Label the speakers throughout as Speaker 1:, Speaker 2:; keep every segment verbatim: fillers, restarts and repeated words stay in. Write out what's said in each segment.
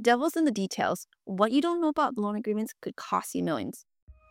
Speaker 1: Devil's in the details. What you don't know about loan agreements could cost you millions.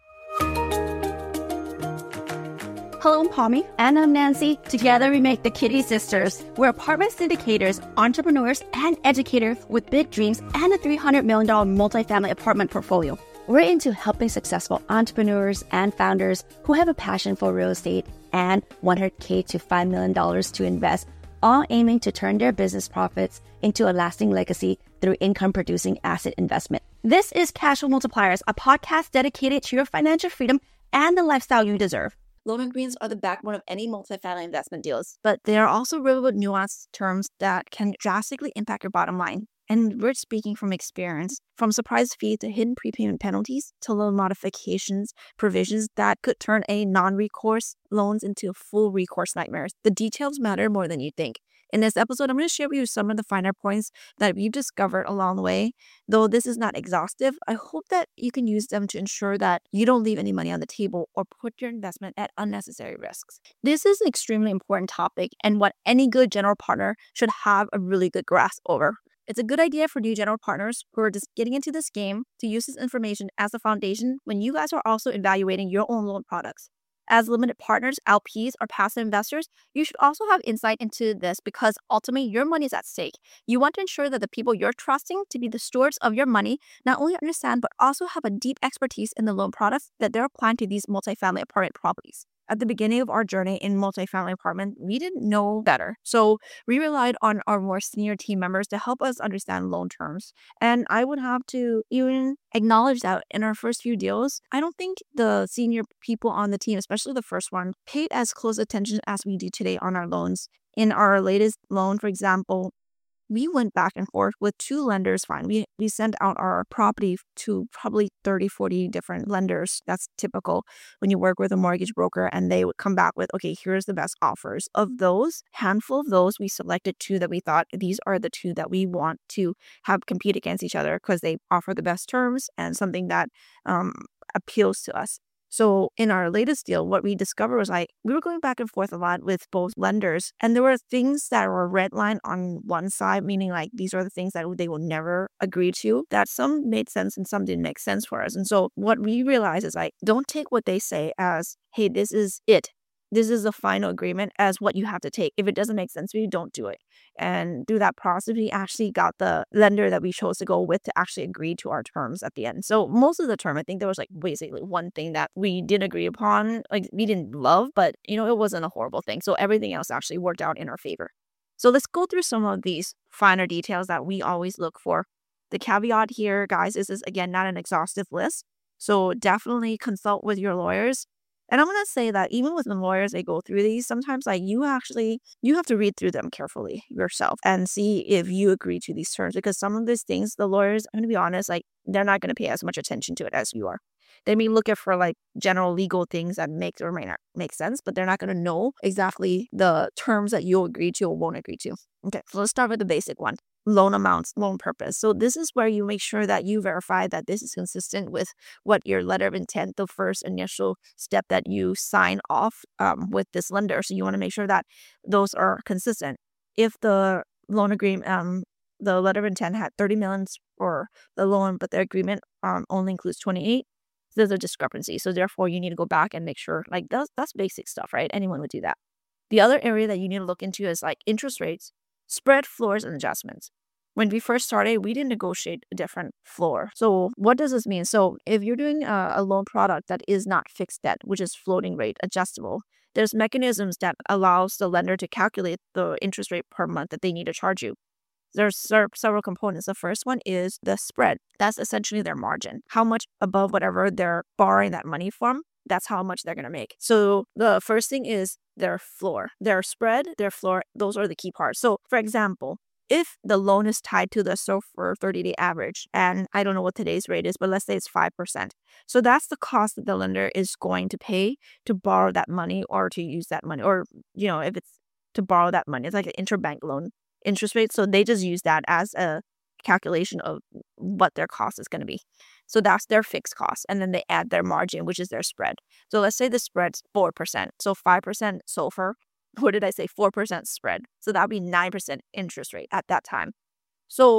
Speaker 2: Hello, I'm Palmy.
Speaker 3: And I'm Nancy. Together we make the Kitty Sisters.
Speaker 2: We're apartment syndicators, entrepreneurs, and educators with big dreams and a three hundred million dollars multifamily apartment portfolio.
Speaker 3: We're into helping successful entrepreneurs and founders who have a passion for real estate and one hundred thousand to five million dollars to invest, all aiming to turn their business profits into a lasting legacy through income-producing asset investment.
Speaker 2: This is Cashflow Multipliers, a podcast dedicated to your financial freedom and the lifestyle you deserve.
Speaker 1: Loan agreements are the backbone of any multifamily investment deals, but they are also riddled with nuanced terms that can drastically impact your bottom line. And we're speaking from experience, from surprise fee to hidden prepayment penalties to loan modifications, provisions that could turn a non-recourse loans into full recourse nightmares. The details matter more than you think. In this episode, I'm going to share with you some of the finer points that we've discovered along the way. Though this is not exhaustive, I hope that you can use them to ensure that you don't leave any money on the table or put your investment at unnecessary risks. This is an extremely important topic and what any good general partner should have a really good grasp over. It's a good idea for new general partners who are just getting into this game to use this information as a foundation when you guys are also evaluating your own loan products. As limited partners, L Ps, or passive investors, you should also have insight into this because ultimately your money is at stake. You want to ensure that the people you're trusting to be the stewards of your money not only understand but also have a deep expertise in the loan products that they're applying to these multifamily apartment properties. At the beginning of our journey in multifamily apartment, we didn't know better. So we relied on our more senior team members to help us understand loan terms. And I would have to even acknowledge that in our first few deals, I don't think the senior people on the team, especially the first one, paid as close attention as we do today on our loans. In our latest loan, for example, we went back and forth with two lenders. Fine. We we sent out our property to probably thirty, forty different lenders. That's typical when you work with a mortgage broker, and they would come back with, okay, here's the best offers. Of those, handful of those, we selected two that we thought these are the two that we want to have compete against each other because they offer the best terms and something that um, appeals to us. So in our latest deal, what we discovered was like we were going back and forth a lot with both lenders, and there were things that were red line on one side, meaning like these are the things that they will never agree to, that some made sense and some didn't make sense for us. And so what we realized is like, don't take what they say as, hey, this is it. This is the final agreement as what you have to take. If it doesn't make sense for you, don't do it. And through that process, we actually got the lender that we chose to go with to actually agree to our terms at the end. So most of the term, I think there was like basically one thing that we didn't agree upon, like we didn't love, but you know, it wasn't a horrible thing. So everything else actually worked out in our favor. So let's go through some of these finer details that we always look for. The caveat here, guys, is this again, not an exhaustive list. So definitely consult with your lawyers. And I'm going to say that even with the lawyers, they go through these, sometimes like you actually, you have to read through them carefully yourself and see if you agree to these terms, because some of these things, the lawyers, I'm going to be honest, like they're not going to pay as much attention to it as you are. They may look at for like general legal things that make or may not make sense, but they're not going to know exactly the terms that you'll agree to or won't agree to. Okay, so let's start with the basic one. Loan amounts, loan purpose. So this is where you make sure that you verify that this is consistent with what your letter of intent, the first initial step that you sign off um, with this lender. So you want to make sure that those are consistent. If the loan agreement, um, the letter of intent had thirty millions for the loan, but the agreement um, only includes twenty-eight, there's a discrepancy. So therefore you need to go back and make sure, like that's, that's basic stuff, right? Anyone would do that. The other area that you need to look into is like interest rates, spread, floors, and adjustments. When we first started, we didn't negotiate a different floor. So what does this mean? So if you're doing a, a loan product that is not fixed debt, which is floating rate adjustable, there's mechanisms that allows the lender to calculate the interest rate per month that they need to charge you. There's several components. The first one is the spread. That's essentially their margin. How much above whatever they're borrowing that money from, that's how much they're going to make. So the first thing is their floor, their spread, their floor. Those are the key parts. So for example, if the loan is tied to the SOFR thirty-day average, and I don't know what today's rate is, but let's say it's five percent. So that's the cost that the lender is going to pay to borrow that money or to use that money. Or, you know, if it's to borrow that money, it's like an interbank loan interest rate. So they just use that as a calculation of what their cost is going to be. So that's their fixed cost. And then they add their margin, which is their spread. So let's say the spread's four percent. So five percent SOFR. What did I say? four percent spread. So that would be nine percent interest rate at that time. So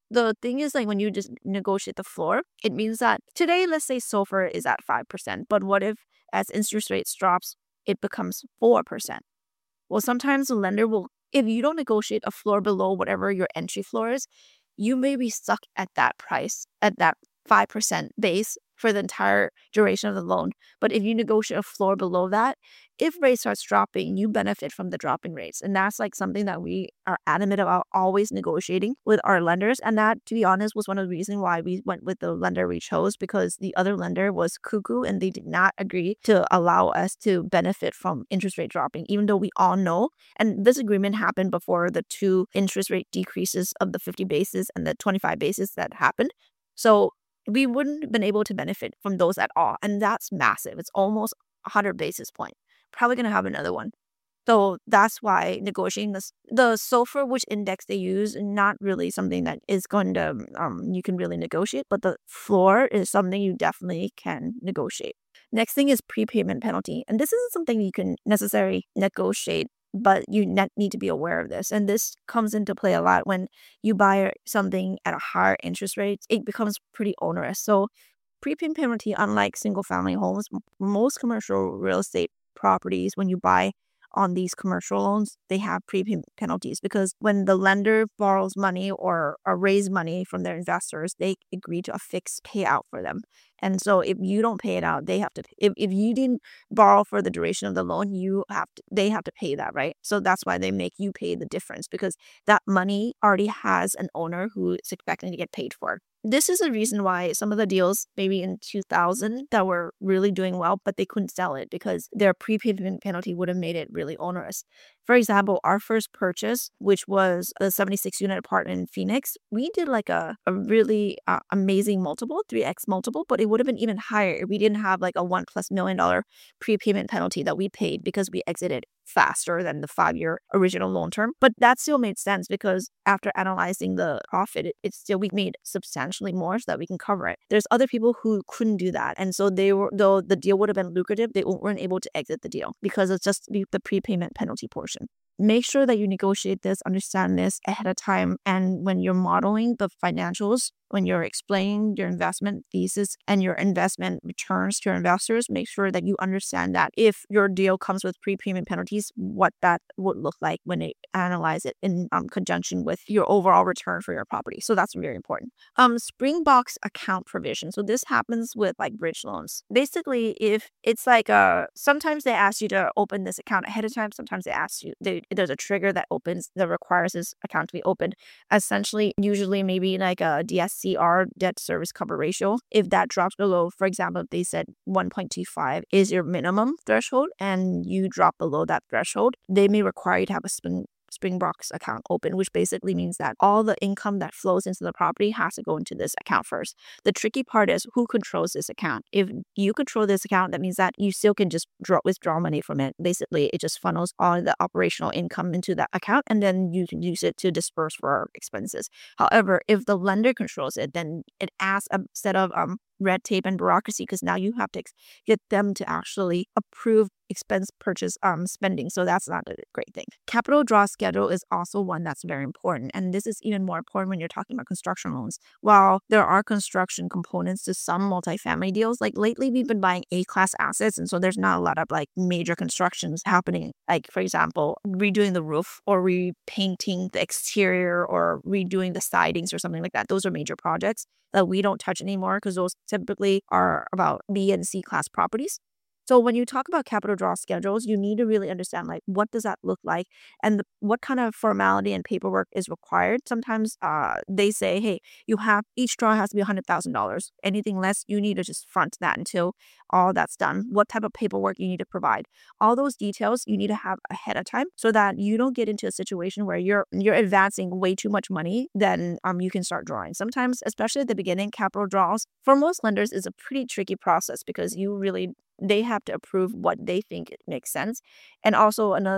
Speaker 1: the thing is, like, when you just negotiate the floor, it means that today, let's say SOFR is at five percent, but what if as interest rates drops, it becomes four percent? Well, sometimes the lender will, if you don't negotiate a floor below whatever your entry floor is, you may be stuck at that price, at that five percent base for the entire duration of the loan. But if you negotiate a floor below that, if rates starts dropping, you benefit from the dropping rates. And that's like something that we are adamant about always negotiating with our lenders. And that, to be honest, was one of the reasons why we went with the lender we chose, because the other lender was cuckoo and they did not agree to allow us to benefit from interest rate dropping, even though we all know. And this agreement happened before the two interest rate decreases of the fifty basis and the twenty-five basis that happened. So we wouldn't have been able to benefit from those at all. And that's massive. It's almost one hundred basis points. Probably going to have another one. So that's why negotiating this, the SOFR, which index they use, not really something that is going to, um, you can really negotiate, but the floor is something you definitely can negotiate. Next thing is prepayment penalty. And this isn't something you can necessarily negotiate, but you ne- need to be aware of this. And this comes into play a lot when you buy something at a higher interest rate. It becomes pretty onerous. So prepayment penalty, unlike single family homes, m- most commercial real estate properties, when you buy on these commercial loans, they have prepayment penalties, because when the lender borrows money or, or raise money from their investors, they agree to a fixed payout for them. And so if you don't pay it out, they have to, if, if you didn't borrow for the duration of the loan, you have to, they have to pay that, right? So that's why they make you pay the difference, because that money already has an owner who is expecting to get paid for. This is the reason why some of the deals maybe in two thousand that were really doing well, but they couldn't sell it because their prepayment penalty would have made it really onerous. For example, our first purchase, which was a seventy-six unit apartment in Phoenix, we did like a, a really uh, amazing multiple, three X multiple, but it would have been even higher if we didn't have like a one plus million dollar prepayment penalty that we paid because we exited faster than the five-year original loan term. But that still made sense because after analyzing the profit, it, it still, we made substantially more so that we can cover it. There's other people who couldn't do that. And so they were, though the deal would have been lucrative, they weren't able to exit the deal because it's just the, the prepayment penalty portion. Make sure that you negotiate this, understand this ahead of time. And when you're modeling the financials, when you're explaining your investment thesis and your investment returns to your investors, make sure that you understand that if your deal comes with prepayment penalties, what that would look like when they analyze it in um, conjunction with your overall return for your property. So that's very important. Um, Springbox account provision. So this happens with like bridge loans. Basically, if it's like a, sometimes they ask you to open this account ahead of time. Sometimes they ask you, they, there's a trigger that opens, that requires this account to be opened. Essentially, usually maybe like a D S C R, debt service cover ratio. If that drops below, for example, if they said one point two five is your minimum threshold and you drop below that threshold, they may require you to have a spring Springbox account open, which basically means that all the income that flows into the property has to go into this account first. The tricky part is who controls this account. If you control this account, that means that you still can just draw, withdraw money from it. Basically, it just funnels all the operational income into that account, and then you can use it to disperse for expenses. However, if the lender controls it, then it adds a set of um red tape and bureaucracy, because now you have to ex- get them to actually approve expense purchase um spending. So that's not a great thing. Capital draw schedule is also one that's very important. And this is even more important when you're talking about construction loans. While there are construction components to some multifamily deals, like lately we've been buying A-class assets. And so there's not a lot of like major constructions happening. Like, for example, redoing the roof or repainting the exterior or redoing the sidings or something like that. Those are major projects that we don't touch anymore because those typically are about B and C class properties. So when you talk about capital draw schedules, you need to really understand, like, what does that look like and the, what kind of formality and paperwork is required. Sometimes uh, they say, hey, you have, each draw has to be one hundred thousand dollars. Anything less, you need to just front that until all that's done. What type of paperwork you need to provide. All those details you need to have ahead of time so that you don't get into a situation where you're you're advancing way too much money, then um you can start drawing. Sometimes, especially at the beginning, capital draws for most lenders is a pretty tricky process because you really they have to approve what they think makes sense. And also another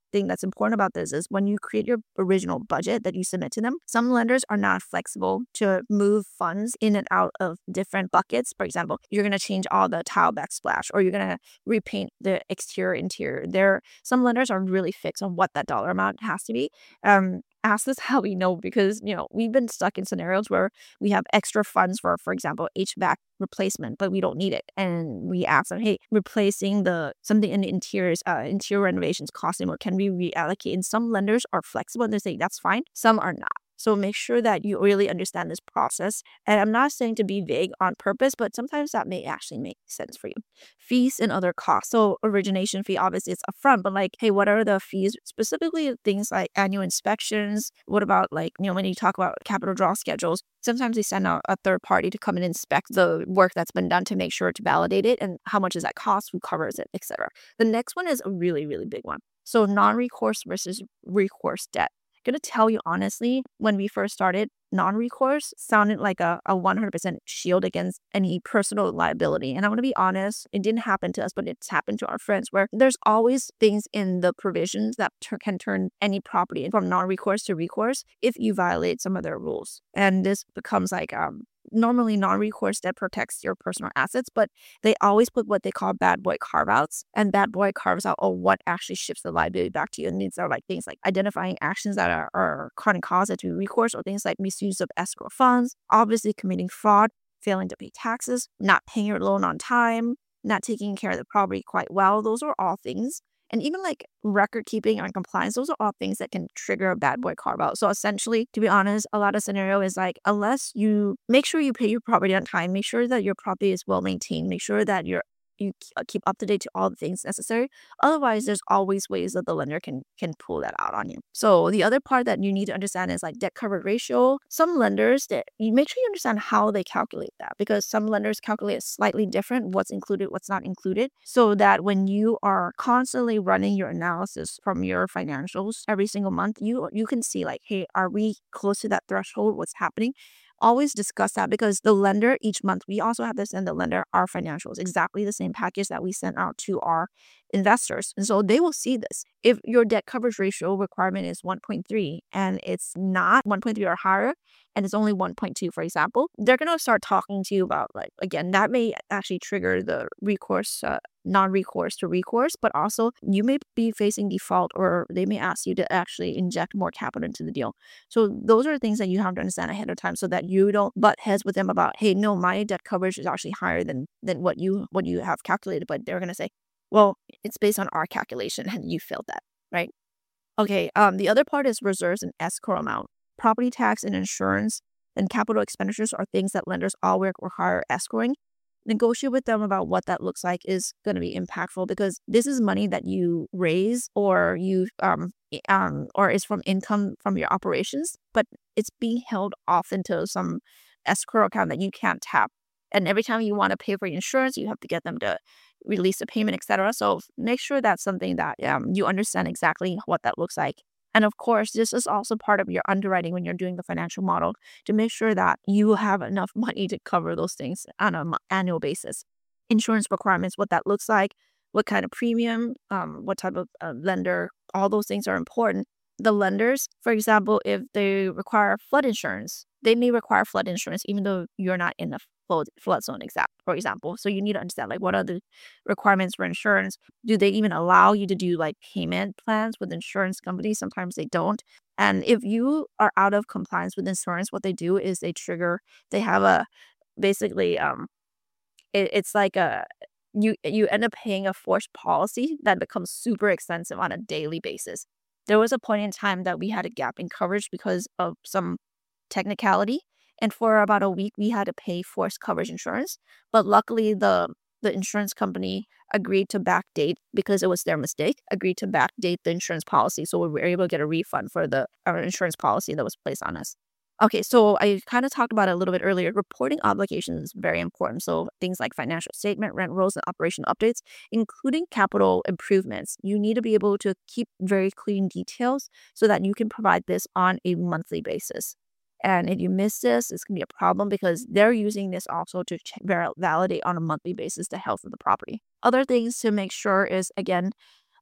Speaker 1: thing that's important about this is when you create your original budget that you submit to them, some lenders are not flexible to move funds in and out of different buckets. For example, you're going to change all the tile backsplash, or you're going to repaint the exterior interior. There, some lenders are really fixed on what that dollar amount has to be. Um, ask us how we know, because, you know, we've been stuck in scenarios where we have extra funds for, for example, H V A C replacement, but we don't need it. And we ask them, hey, replacing the something in the interiors, uh, interior renovations costing more, can we reallocate? And some lenders are flexible and they say that's fine. Some are not. So make sure that you really understand this process. And I'm not saying to be vague on purpose, but sometimes that may actually make sense for you. Fees and other costs. So origination fee, obviously it's upfront, but like, hey, what are the fees? Specifically things like annual inspections. What about like, you know, when you talk about capital draw schedules, sometimes they send out a third party to come and inspect the work that's been done to make sure to validate it. And how much does that cost? Who covers it, et cetera. The next one is a really, really big one. So non-recourse versus recourse debt. Going to tell you honestly, when we first started, non-recourse sounded like a, a one hundred percent shield against any personal liability. And I want to be honest, it didn't happen to us, but it's happened to our friends, where there's always things in the provisions that ter- can turn any property from non-recourse to recourse if you violate some of their rules. And this becomes like, um, normally non-recourse debt protects your personal assets, but they always put what they call bad boy carve-outs, and bad boy carves out oh, what actually shifts the liability back to you. And these are like things like identifying actions that are, are causing cause to recourse, or things like misuse of escrow funds, obviously committing fraud, failing to pay taxes, not paying your loan on time, not taking care of the property quite well. Those are all things. And even like record keeping and compliance, those are all things that can trigger a bad boy carve out. So essentially, to be honest, a lot of scenario is like, unless you make sure you pay your property on time, make sure that your property is well maintained, make sure that you're you keep up to date to all the things necessary. Otherwise, there's always ways that the lender can can pull that out on you. So the other part that you need to understand is like debt coverage ratio. Some lenders, that you make sure you understand how they calculate that, because some lenders calculate it slightly different, what's included, what's not included, so that when you are constantly running your analysis from your financials every single month, you you can see like, hey, are we close to that threshold? What's happening? Always discuss that, because the lender each month, we also have to send the lender our financials, exactly the same package that we sent out to our investors. And so they will see this. If your debt coverage ratio requirement is one point three and it's not one point three or higher, and it's only one point two, for example, they're going to start talking to you about, like, again, that may actually trigger the recourse, uh, non-recourse to recourse, but also you may be facing default, or they may ask you to actually inject more capital into the deal. So those are things that you have to understand ahead of time, so that you don't butt heads with them about, hey, no, my debt coverage is actually higher than than what you what you have calculated. But they're going to say, well, it's based on our calculation and you failed that, right? Okay, um, the other part is reserves and escrow amount. Property tax and insurance and capital expenditures are things that lenders all require escrowing. Negotiate with them about what that looks like is going to be impactful, because this is money that you raise, or you um um or is from income from your operations, but it's being held off into some escrow account that you can't tap. And every time you want to pay for your insurance, you have to get them to release the payment, et cetera. So make sure that's something that um, you understand exactly what that looks like. And of course, this is also part of your underwriting when you're doing the financial model, to make sure that you have enough money to cover those things on an annual basis. Insurance requirements, what that looks like, what kind of premium, um, what type of uh, lender, all those things are important. The lenders, for example, if they require flood insurance, they may require flood insurance even though you're not in the flood, flood zone, exact, for example. So you need to understand, like, what are the requirements for insurance? Do they even allow you to do like payment plans with insurance companies? Sometimes they don't. And if you are out of compliance with insurance, what they do is they trigger, they have a, basically, um, it, it's like a, you you end up paying a forced policy that becomes super expensive on a daily basis. There was a point in time that we had a gap in coverage because of some technicality, and for about a week we had to pay forced coverage insurance. But luckily, the the insurance company agreed to backdate, because it was their mistake, agreed to backdate the insurance policy, so we were able to get a refund for the our insurance policy that was placed on us. Okay, so I kind of talked about it a little bit earlier. Reporting obligations is very important. So things like financial statement, rent rolls, and operation updates, including capital improvements. You need to be able to keep very clean details so that you can provide this on a monthly basis. And if you miss this, it's going to be a problem, because they're using this also to ch- ver- validate on a monthly basis the health of the property. Other things to make sure is, again,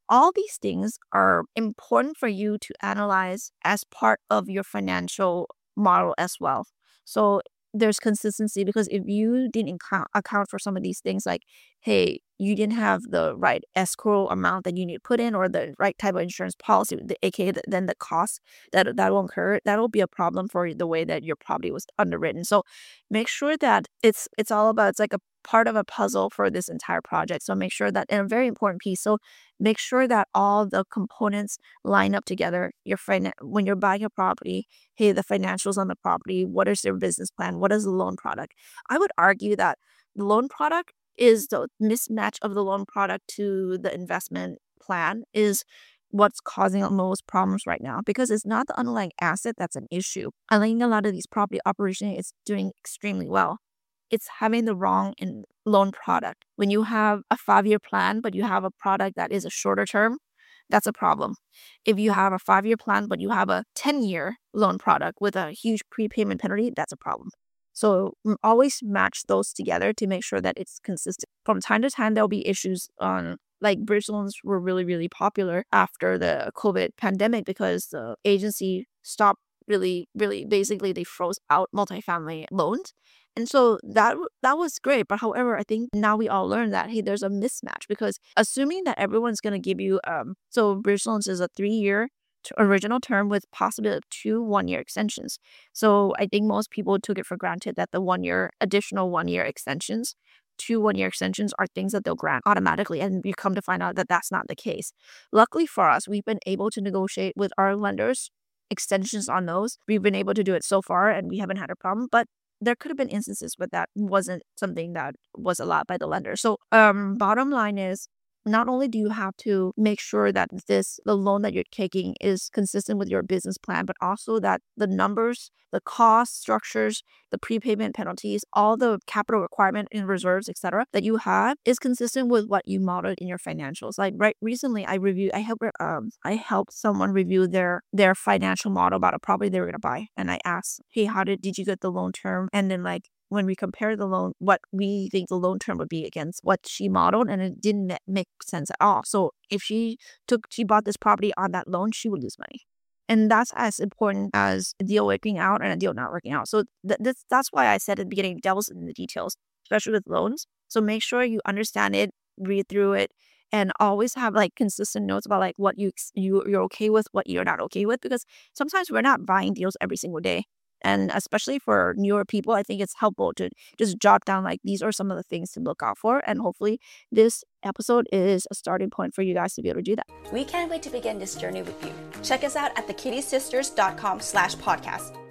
Speaker 1: all these things are important for you to analyze as part of your financial model as well. So there's consistency, because if you didn't account, account for some of these things, like, hey, you didn't have the right escrow amount that you need to put in, or the right type of insurance policy, the, aka the, then the cost that that will incur, that will be a problem for the way that your property was underwritten. So make sure that it's it's all about, it's like a part of a puzzle for this entire project. So make sure that, and a very important piece, so make sure that all the components line up together. Your finan- when you're buying a property, hey, the financials on the property, what is their business plan, what is the loan product? I would argue that the loan product is the mismatch of the loan product to the investment plan is what's causing most problems right now, because it's not the underlying asset that's an issue. I think a lot of these property operations is doing extremely well. It's having the wrong in loan product. When you have a five-year plan, but you have a product that is a shorter term, that's a problem. If you have a five-year plan, but you have a ten-year loan product with a huge prepayment penalty, that's a problem. So mm, always match those together to make sure that it's consistent. From time to time, there'll be issues on, like, bridge loans were really, really popular after the COVID pandemic because the agency stopped really, really, basically they froze out multifamily loans. And so that w- that was great. But however, I think now we all learn that, hey, there's a mismatch, because assuming that everyone's going to give you, um, so bridge loans is a three year t- original term with possibility of two one year extensions. So I think most people took it for granted that the one year, additional one year extensions, two one year extensions are things that they'll grant automatically. And you come to find out that that's not the case. Luckily for us, we've been able to negotiate with our lenders extensions on those. We've been able to do it so far and we haven't had a problem, but there could have been instances where that wasn't something that was allowed by the lender. So um bottom line is, not only do you have to make sure that this the loan that you're taking is consistent with your business plan, but also that the numbers, the cost structures, the prepayment penalties, all the capital requirement in reserves, et cetera, that you have is consistent with what you modeled in your financials. Like right recently, I reviewed, I helped um I helped someone review their their financial model about a property they were gonna buy, and I asked, hey, how did did you get the loan term? And then like, when we compare the loan, what we think the loan term would be against what she modeled, and it didn't ma- make sense at all. So if she took, she bought this property on that loan, she would lose money. And that's as important as a deal working out and a deal not working out. So th- that's, that's why I said at the beginning, devil's in the details, especially with loans. So make sure you understand it, read through it, and always have like consistent notes about like what you, ex- you you're okay with, what you're not okay with, because sometimes we're not buying deals every single day. And especially for newer people, I think it's helpful to just jot down like, these are some of the things to look out for. And hopefully this episode is a starting point for you guys to be able to do that.
Speaker 2: We can't wait to begin this journey with you. Check us out at the kitty sisters dot com slash podcast.